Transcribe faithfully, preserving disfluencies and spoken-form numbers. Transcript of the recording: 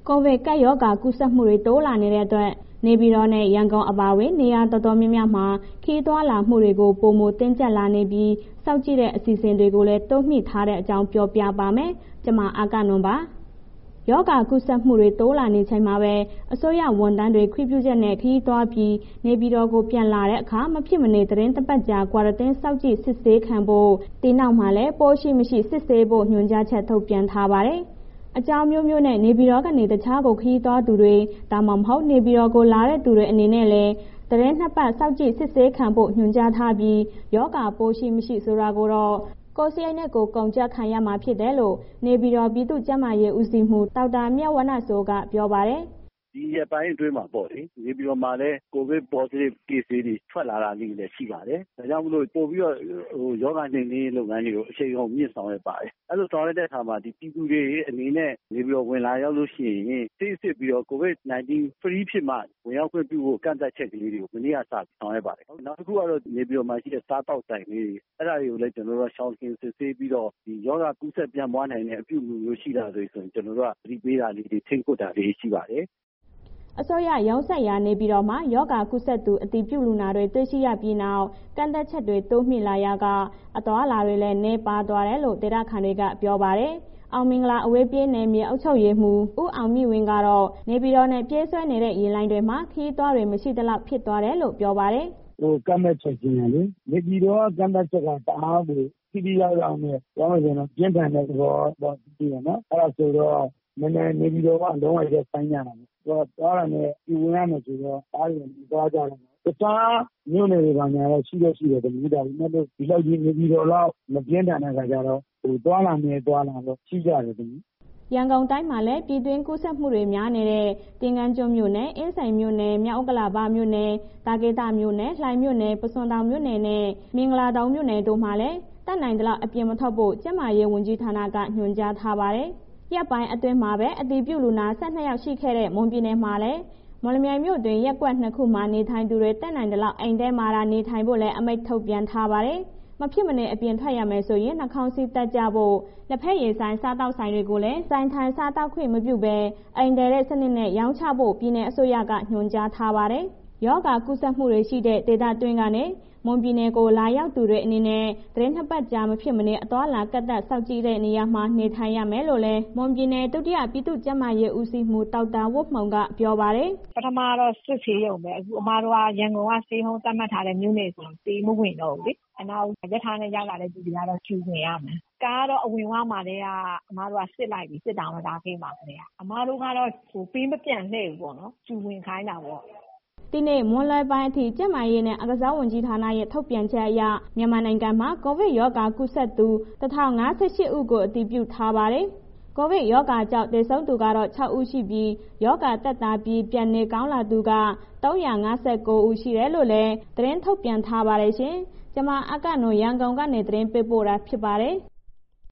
ကိုဗစ်ကပ်ရောဂါကူးစက်မှုတွေတိုးလာနေတဲ့အတွက်နေပြည်တော်နဲ့ရန်ကုန်အပါအဝင်နေရာတော်တော်များများမှာခရီးသွားလာမှုတွေကိုပိုမိုတင်းကျပ်လာနေပြီးစောင့်ကြည့်တဲ့အစီအစဉ်တွေကိုလည်းတိုးမြှင့်ထားတဲ့အကြောင်းပြောပြပါမယ်။ကျွန်မအာကနွန်ပါ။ရောဂါကူးစက်မှုတွေတိုးလာနေချိန်မှာပဲအစိုးရဝန်ထမ်းတွေခွင့်ပြုချက်နဲ့ခရီးသွားပြီးနေပြည်တော်ကိုပြန်လာတဲ့အခါမဖြစ်မနေသတင်းတစ်ပတ်ကြာကွာရတင်းစောင့်ကြည့်စစ်ဆေးခံဖို့ဒီနောက်မှာလည်းပိုးရှိမရှိစစ်ဆေးဖို့ညွှန်ကြားချက်ထုတ်ပြန်ထားပါတယ်။အကြောင်းမျိုးမျိုးနဲ့နေပြည်တော်ကနေတခြားကိုခရီးသွားသူတွေဒါမှမဟုတ်နေပြည်တော်ကိုလာတဲ့သူတွေအနေနဲ့လည်းသတင်းနှစ်ပတ်စောင့်ကြည့်စစ်ဆေးခံဖို့ညွှန်ကြားထားပြီးယောဂပိုးရှိမရှိဆိုတာကိုတော့ကိုယ်စရိတ်နဲ့ကိုယ်ကုန်ကျခံရမှာဖြစ်တယ်လို့နေပြည်တော်ပြည်သူ့ကျန်းမာရေးဦးစီးမှူးဒေါက်တာမြတ်ဝဏ္ဏစိုးကပြောပါတယ်ဒီရက်ပိုင်းအတွင်းမှာပေါ့လေနေပြည်တော်မှာလည်းကိုဗစ် positive case တွေထွက်လာတာလေးလည်းရှိပါတယ်။ဒါကြောင့်မလို့ပို့ပြီးတော့ဟိုယောဂနှိမ်နင်းလုပ်ငန်းတွေကိုအချိန်ကုန်မြင့်ဆောင်ရပါတယ်။အဲ့လိုဆောင်ရတဲ့အခါမှာဒီပြည်သူတွေအနေနဲ့နေပြည်တော်ဝင်လာရောက်လို့ရှိရင်သိစစ်ပြီးတော့ COVID nineteen free ဖြစ်မှဝင်ရောက်ခွင့်ပြုဖို့ကန့်သတ်ချက်ကလေးတွေကိုမနေ့ကစဆောင်ရပါတယ်။နောက်တစ်ခုကတော့နေပြည်တော်မှာရှိတဲ့စားတောက်ဆိုင်လေးတွေအဲ့ဒါတွေကိုလည်းကျွန်တော်တို့ရှောင်ကျဉ်စစ်ဆေးပြီးတော့ဒီယောဂကူးစက်ပြန့်ပွားနိုင်တဲ့အပြုအမူမျိုးရှိတာဆိုရင်ကျွန်တော်တို့ကသတိပေးတာလေးတွေထိန်းကွပ်တာလေးရှိပါတယ်အစိုးရရုံးဆက်ရာနေပြည်တော်မှာယောဂကုသသူအတည်ပြုလူနာတွေတွေ့ရှိရပြီးနောက်ကန့်သက်ချက်တွေတိုးမြင့်လာရာကအသွားလာတွေလည်းနှဲပါသွားတယ်လို့ဒေသခံတွေကပြောပါတယ်။အောင်မင်္ဂလာအဝေးပြေးနယ်မြေအုပ်ချုပ်ရေးမှူးဦးအောင်မြင့်ဝင်းကတော့နေပြည်တော်နဲ့ပြေးဆွဲနေတဲ့ရေလိုင်းတွေမှာခရီးသွားတွေမရှိသလောက်ဖြစ်သွားတယ်လို့ပြောပါတယ်။ဟိုကန့်သက်ချက်ချင်းလေနေပြည်တော်ကကန့်သက်ချက်ကတအားကိုစီးပြီးရောက်အောင်နဲ့ပြောမှဆိုတော့ပြင်းထန်တဲ့သဘောပေါ့ဒီရနော်အဲ့ဒါဆိုတော့နည်းနည်းနေပြီးတော့အလုံးဝရဆိုင်ကြတာပေါ့။တော့သွားရမယ်ဒီဝင်ရမယ်ဆိုတော့အားရသွားကြတယ်။တခြားမြို့နယ်တွေပါညာတော့ရှိတော့ရှိတယ်တမျိုးဒါပေမဲ့လို့ဒီလောက်ကြီးနေပြီးတော့လောက်မပြင်းထန်တဲ့ခါကျတော့ဟိုသွားလာမယ်သွားလာတော့ရှိကြတယ်တမျိုးရန်ကုန်တိုင်းမှာလည်းပြည်တွင်းကူးစက်မှုတွေများနေတဲ့တင်ကန်းကျွန်းမြို့နယ်အင်းစိန်မြို့နယ်မြောက်ဥက္ကလာပမြို့နယ်တာကေတမြို့နယ်လှိုင်မြို့နယ်ပုစွန်တောင်မြို့နယ်နဲ့မင်္ဂလာတောင်မြို့နယ်တို့မှာလည်းတတ်နိုင်သလောက်အပြင်မထွက်ဖို့ကျန်းမာရေးဝန်ကြီးဌာနကညွှန်ကြားထားပါတယ်ရက်ပိုင်းအတွင်းမှာပဲအတည်ပြုလူနာ၁၂ယောက်ရှိခဲ့တဲ့မွန်ပြည်နယ်မှာလည်းမော်လမြိုင်မြို့တွင်ရက်ကွက်နှစ်ခုမှာနေထိုင်သူတွေတက်နိုင်သလောက်အိမ်ထဲမှာနေထိုင်ဖို့လည်းအမိန့်ထုတ်ပြန်ထားပါတယ်။မဖြစ်မနေအပြင်ထွက်ရမယ်ဆိုရင်နှာခေါင်းစည်းတပ်ကြဖို့လက်ဖက်ရည်ဆိုင်စားတောက်ဆိုင်တွေကိုလည်းဆိုင်ထိုင်စားတောက်ခွင့်မပြုဘဲအိမ်ထဲတဲ့စနစ်နဲ့ရောင်းချဖို့ပြည်내အစိုးရကညွှန်ကြားထားပါတယ်။ယောဂကူးစက်မှုတွေရှိတဲ့ဒေသတွင်းကနေမွန်ပြည်နယ်ကိုလာရောက်သူတွေအနေနဲ့သတင်းနှစ်ပတ်ကြာမဖြစ်မနေအသွားလာကန့်သတ်စောင့်ကြည့်တဲ့နေရာမှာနေထိုင်ရမယ်လို့လည်းမွန်ပြည်နယ်ဒုတိယပြည်သူ့ကျန်းမာရေးဦးစီးမှူးဒေါက်တာဝတ်မှုံကပြောပါတယ်ပထမတော့စစ်ဆေးရုံပဲအခုအမားတို့ကရန်ကုန်ကစေးဟုံးသတ်မှတ်ထားတဲ့မြို့နယ်ဆိုစေးမဝင်တော့ဘူးလေအနောက်ရထားနဲ့ရောက်လာတဲ့သူတွေကတော့ကျူဝင်ရမယ်ကားတော့အဝင်ဝမှာတည်းကအမားတို့ကစစ်လိုက်ပြီးစစ်တောင်းတော့ဒါခေးမှာတည်းကအမားတို့ကတော့ဟိုပေးမပြန်လှည့်ဘူးပေါ့နော်ကျူဝင်ခိုင်းတာပေါ့ဒီနေ့မွန်လွယ်ပိုင်းအထိကျန်းမာရေးနဲ့အားကစားဝန်ကြီးဌာနရဲ့ထုတ်ပြန်ချက်အရမြန်မာနိုင်ငံမှာကိုဗစ်ရောဂါကူးစက်သူတစ်ထောင်၅ဆ၈ဦးကိုအတည်ပြုထားပါတယ်။ကိုဗစ်ရောဂါကြောင့်သေဆုံးသူကတော့၆ဦးရှိပြီးရောဂါသက်သာပြီးပြန်နေကောင်းလာသူက၃၅၉ဦးရှိတယ်လို့လည်းသတင်းထုတ်ပြန်ထားပါတယ်ရှင်။ကျွန်မအကနွန်ရန်ကုန်ကနေသတင်းပေးပို့တာဖြစ်ပါတယ်။